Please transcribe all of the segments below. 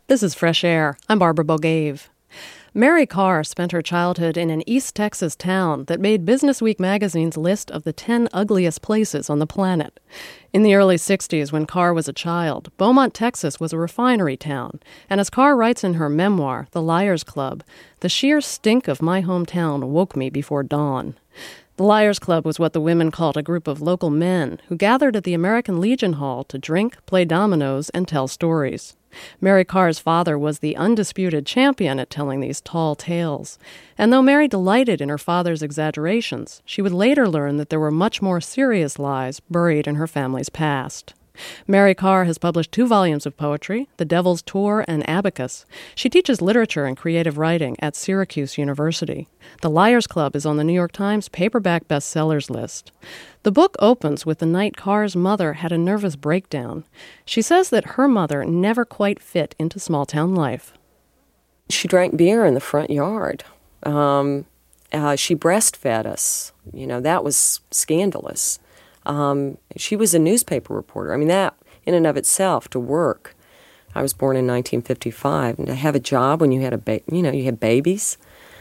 This is Fresh Air. I'm Barbara Bogave. Mary Karr spent her childhood in an East Texas town that made Business Week magazine's list of the 10 ugliest places on the planet. In the early 60s, when Karr was a child, Beaumont, Texas was a refinery town, and as Karr writes in her memoir, The Liars Club, the sheer stink of my hometown woke me before dawn. The Liars Club was what the women called a group of local men who gathered at the American Legion Hall to drink, play dominoes, and tell stories. Mary Karr's father was the undisputed champion at telling these tall tales. And though Mary delighted in her father's exaggerations, she would later learn that there were much more serious lies buried in her family's past. Mary Karr has published 2 volumes of poetry, The Devil's Tour and Abacus. She teaches literature and creative writing at Syracuse University. The Liars Club is on the New York Times paperback bestsellers list. The book opens with the night Karr's mother had a nervous breakdown. She says that her mother never quite fit into small-town life. She drank beer in the front yard. She breastfed us. That was scandalous. She was a newspaper reporter. I mean, that in and of itself, to work. I was born in 1955, and to have a job when you had you had babies,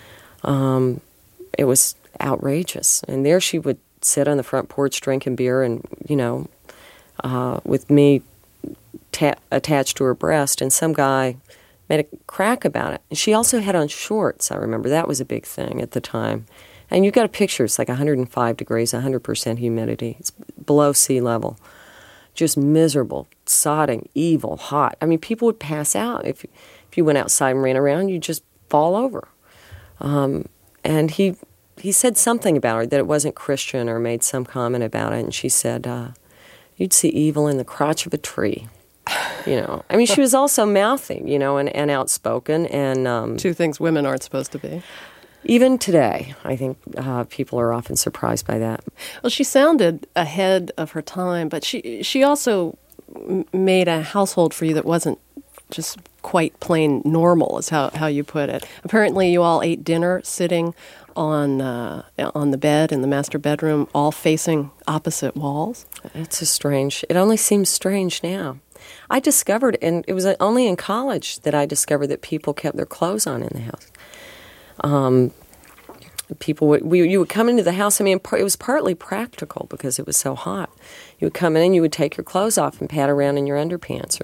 it was outrageous. And there she would sit on the front porch drinking beer and, with me attached to her breast, and some guy made a crack about it. And she also had on shorts, I remember. That was a big thing at the time. And you've got a picture, it's like 105 degrees, 100% humidity. It's below sea level. Just miserable, sodding, evil, hot. I mean, people would pass out. If you went outside and ran around, you'd just fall over. And he said something about her, that it wasn't Christian, or made some comment about it. And she said, you'd see evil in the crotch of a tree. I mean, she was also mouthy, and outspoken. And 2 things women aren't supposed to be. Even today, I think people are often surprised by that. Well, she sounded ahead of her time, but she also made a household for you that wasn't just quite plain normal, is how you put it. Apparently, you all ate dinner sitting on the bed in the master bedroom, all facing opposite walls. It only seems strange now. I discovered, and it was only in college that I discovered that people kept their clothes on in the house. You would come into the house. I mean, it was partly practical because it was so hot. You would come in and you would take your clothes off and pat around in your underpants.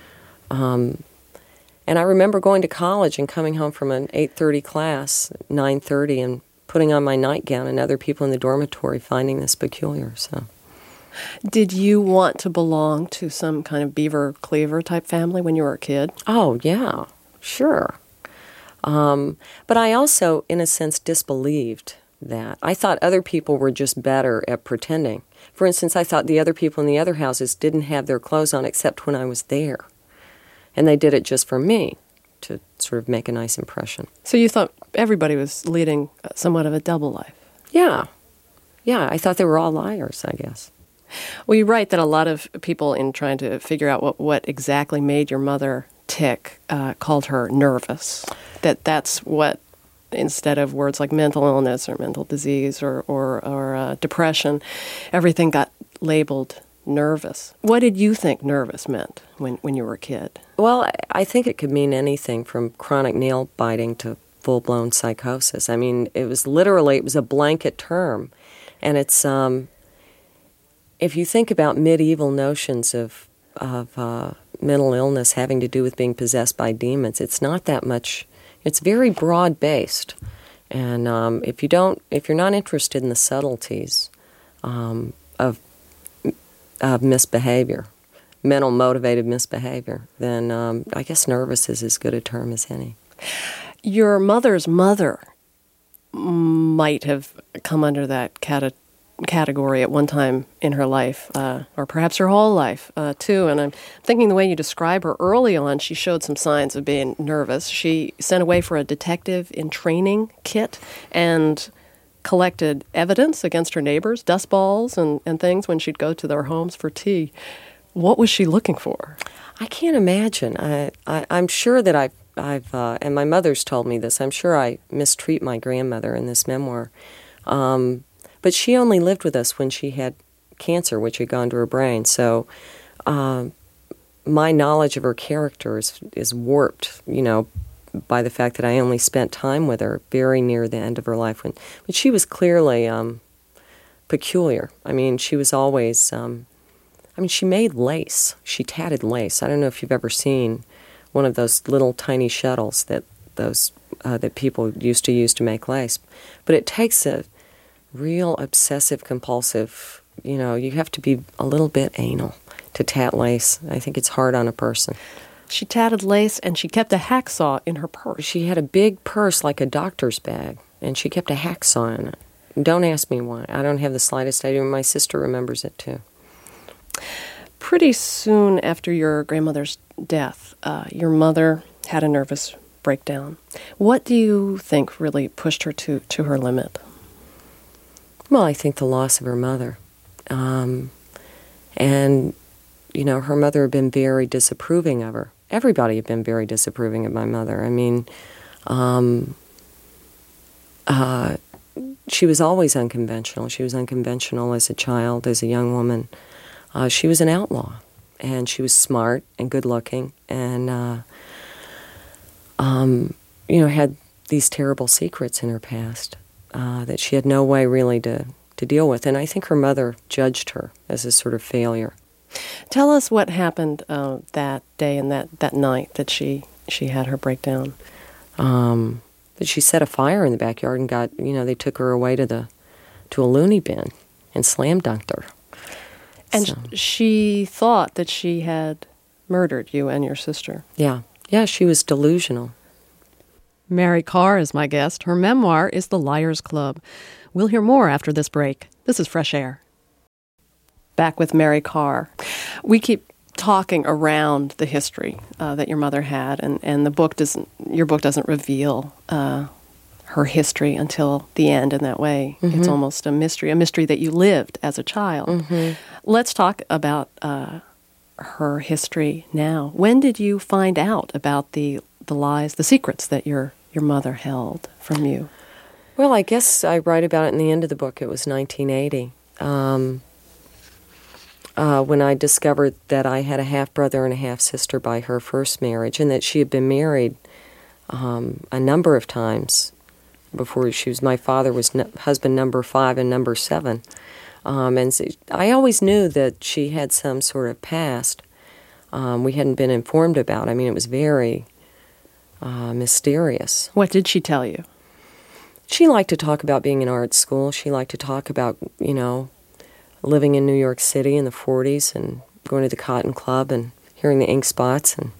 And I remember going to college and coming home from an 8:30 class, 9:30, and putting on my nightgown, and other people in the dormitory finding this peculiar. So, did you want to belong to some kind of Beaver Cleaver type family when you were a kid? Oh yeah, sure. But I also, in a sense, disbelieved that. I thought other people were just better at pretending. For instance, I thought the other people in the other houses didn't have their clothes on except when I was there. And they did it just for me, to sort of make a nice impression. So you thought everybody was leading somewhat of a double life? Yeah. Yeah, I thought they were all liars, I guess. Well, you write that a lot of people, in trying to figure out what exactly made your mother tick, called her nervous. That's what, instead of words like mental illness or mental disease or depression, everything got labeled nervous. What did you think nervous meant when you were a kid? Well, I think it could mean anything from chronic nail biting to full-blown psychosis. I mean, it was a blanket term. And it's, if you think about medieval notions of mental illness having to do with being possessed by demons, it's not that much. It's very broad-based, and if you're not interested in the subtleties of misbehavior, mental motivated misbehavior, then I guess nervous is as good a term as any. Your mother's mother might have come under that category at one time in her life, or perhaps her whole life, too. And I'm thinking the way you describe her early on, she showed some signs of being nervous. She sent away for a detective in training kit and collected evidence against her neighbors, dust balls and things, when she'd go to their homes for tea. What was she looking for? I can't imagine. I'm sure that I've and my mother's told me this, I'm sure I mistreat my grandmother in this memoir. But she only lived with us when she had cancer, which had gone to her brain. So my my knowledge of her character is warped, by the fact that I only spent time with her very near the end of her life. But she was clearly peculiar. I mean, she was always, she made lace. She tatted lace. I don't know if you've ever seen one of those little tiny shuttles that people used to use to make lace. But it takes a real obsessive compulsive, you have to be a little bit anal to tat lace. I think it's hard on a person. She tatted lace, and she kept a hacksaw in her purse. She had a big purse like a doctor's bag, and she kept a hacksaw in it. Don't ask me why. I don't have the slightest idea. My sister remembers it, too. Pretty soon after your grandmother's death, your mother had a nervous breakdown. What do you think really pushed her to her limit? Well, I think the loss of her mother. And, her mother had been very disapproving of her. Everybody had been very disapproving of my mother. I mean, she was always unconventional. She was unconventional as a child, as a young woman. She was an outlaw, and she was smart and good-looking, and, had these terrible secrets in her past that she had no way really to deal with. And I think her mother judged her as a sort of failure. Tell us what happened that day and that night that she had her breakdown. That she set a fire in the backyard and got, they took her away to a loony bin and slam dunked her. And so. She thought that she had murdered you and your sister. Yeah. Yeah, she was delusional. Mary Karr is my guest. Her memoir is The Liars Club. We'll hear more after this break. This is Fresh Air. Back with Mary Karr. We keep talking around the history that your mother had, and your book doesn't reveal her history until the end in that way. Mm-hmm. It's almost a mystery that you lived as a child. Mm-hmm. Let's talk about her history now. When did you find out about the lies, the secrets that your mother held from you? Well, I guess I write about it in the end of the book. It was 1980. When I discovered that I had a half-brother and a half-sister by her first marriage, and that she had been married a number of times before my father was husband number 5 and number 7. And so I always knew that she had some sort of past we hadn't been informed about. I mean, it was very mysterious. What did she tell you? She liked to talk about being in art school. She liked to talk about, living in New York City in the 40s and going to the Cotton Club and hearing the Ink Spots and,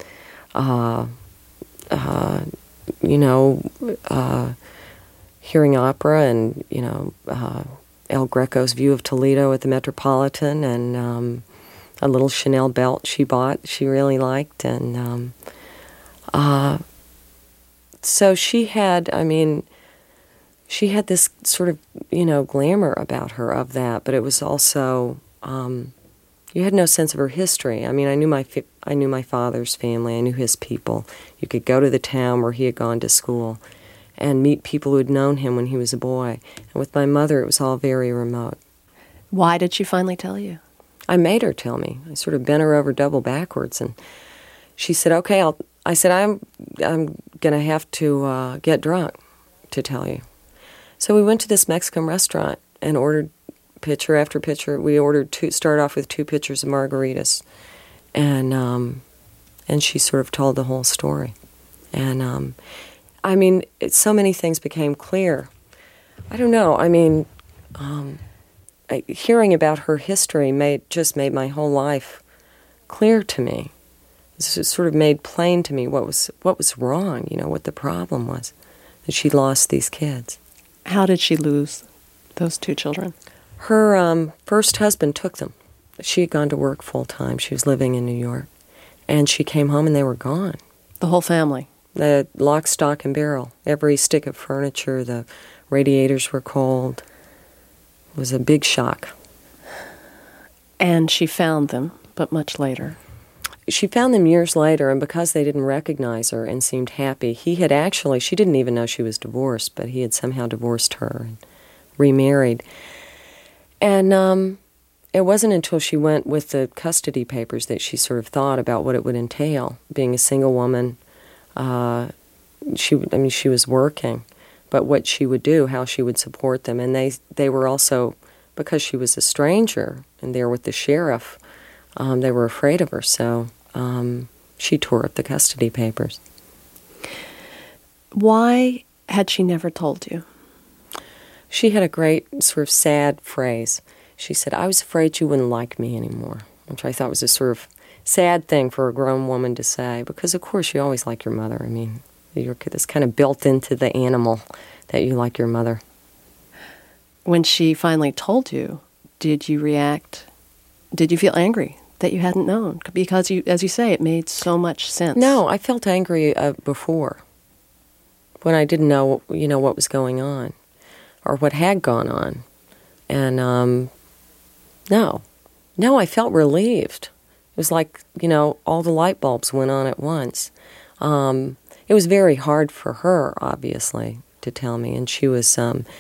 hearing opera and, El Greco's View of Toledo at the Metropolitan and a little Chanel belt she bought she really liked. And so she had this sort of, glamour about her of that, but it was also, you had no sense of her history. I mean, I knew my father's family, I knew his people. You could go to the town where he had gone to school and meet people who had known him when he was a boy. And with my mother, it was all very remote. Why did she finally tell you? I made her tell me. I sort of bent her over double backwards, and she said, okay, I said, I'm going to have to get drunk to tell you. So we went to this Mexican restaurant and ordered pitcher after pitcher. We started off with 2 pitchers of margaritas. And she sort of told the whole story. And, so many things became clear. I don't know. Hearing about her history made my whole life clear to me. It sort of made plain to me what was wrong, what the problem was, that she lost these kids. How did she lose those 2 children? Her first husband took them. She had gone to work full-time. She was living in New York. And she came home and they were gone. The whole family? The lock, stock, and barrel. Every stick of furniture, the radiators were cold. It was a big shock. And she found them, but much later. She found them years later, and because they didn't recognize her and seemed happy, she didn't even know she was divorced, but he had somehow divorced her and remarried. And it wasn't until she went with the custody papers that she sort of thought about what it would entail, being a single woman. She was working, but what she would do, how she would support them. And they were also, because she was a stranger and there with the sheriff, they were afraid of her. So she tore up the custody papers. Why had she never told you? She had a great sort of sad phrase. She said, "I was afraid you wouldn't like me anymore," which I thought was a sort of sad thing for a grown woman to say, because of course you always like your mother. I mean, it's kind of built into the animal that you like your mother. When she finally told you, did you react? Did you feel angry that you hadn't known? Because, as you say, it made so much sense. No, I felt angry before, when I didn't know, what was going on or what had gone on. And no, I felt relieved. It was like, all the light bulbs went on at once. It was very hard for her, obviously, to tell me. And she was,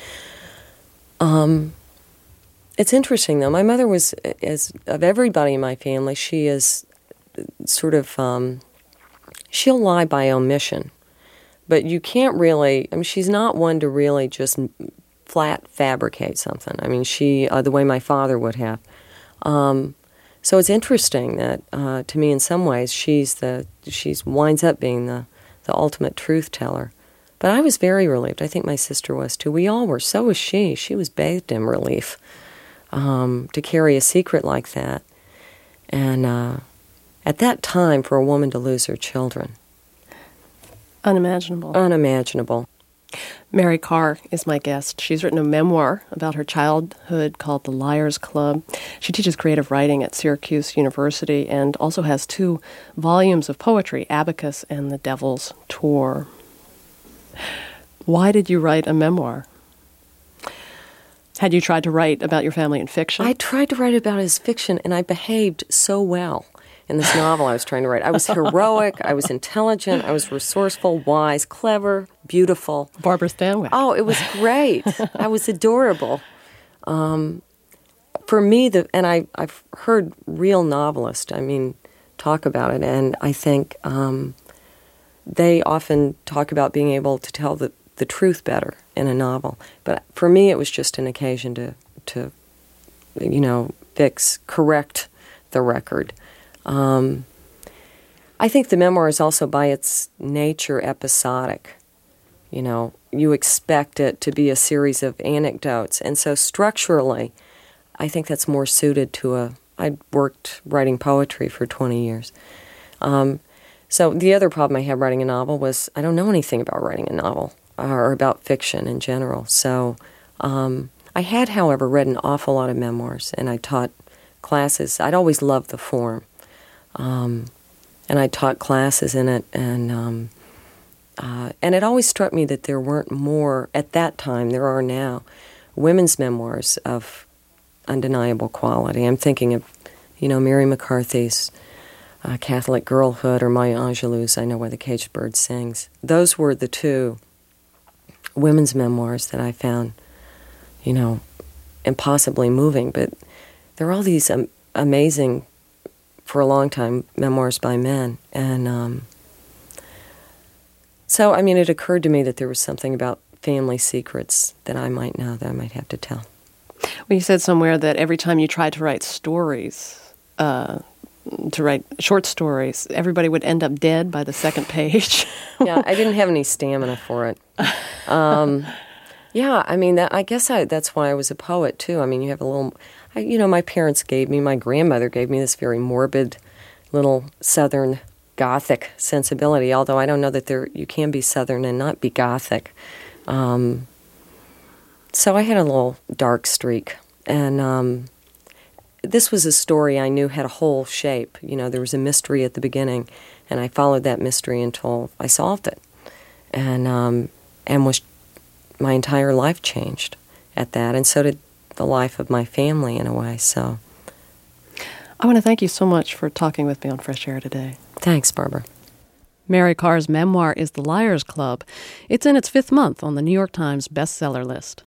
it's interesting, though. My mother was, of everybody in my family, she is sort of, she'll lie by omission. But you can't really, she's not one to really just flat fabricate something. She, the way my father would have. So it's interesting that, to me, in some ways, she's winds up being the ultimate truth teller. But I was very relieved. I think my sister was too. We all were. So was she. She was bathed in relief to carry a secret like that. And at that time, for a woman to lose her children. Unimaginable. Unimaginable. Mary Karr is my guest. She's written a memoir about her childhood called The Liars Club. She teaches creative writing at Syracuse University and also has 2 volumes of poetry, Abacus and The Devil's Tour. Why did you write a memoir? Had you tried to write about your family in fiction? I tried to write about it as fiction, and I behaved so well in this novel I was trying to write. I was heroic, I was intelligent, I was resourceful, wise, clever, beautiful. Barbara Stanwyck. Oh, it was great. I was adorable. For me, and I've heard real novelists, talk about it, and I think they often talk about being able to tell the truth better in a novel. But for me, it was just an occasion to correct the record. I think the memoir is also by its nature episodic. You expect it to be a series of anecdotes. And so structurally, I think that's more suited to I'd worked writing poetry for 20 years. So the other problem I had writing a novel was I don't know anything about writing a novel or about fiction in general. So I had, however, read an awful lot of memoirs, and I taught classes. I'd always loved the form. And I taught classes in it, and it always struck me that there weren't more, at that time, there are now, women's memoirs of undeniable quality. I'm thinking of, Mary McCarthy's Catholic Girlhood or Maya Angelou's I Know Why the Caged Bird Sings. Those were the 2 women's memoirs that I found, impossibly moving. But there are all these amazing, for a long time, memoirs by men. And so, it occurred to me that there was something about family secrets that I might know that I might have to tell. Well, you said somewhere that every time you tried to write stories, to write short stories, everybody would end up dead by the second page. Yeah, I didn't have any stamina for it. I guess that's why I was a poet, too. You have a little... my parents my grandmother gave me this very morbid little Southern Gothic sensibility, although I don't know that you can be Southern and not be Gothic. So I had a little dark streak. And this was a story I knew had a whole shape. There was a mystery at the beginning, and I followed that mystery until I solved it. And my entire life changed at that, and so did the life of my family in a way. So I want to thank you so much for talking with me on Fresh Air today. Thanks, Barbara. Mary Karr's memoir is The Liars Club. It's in its 5th month on the New York Times bestseller list.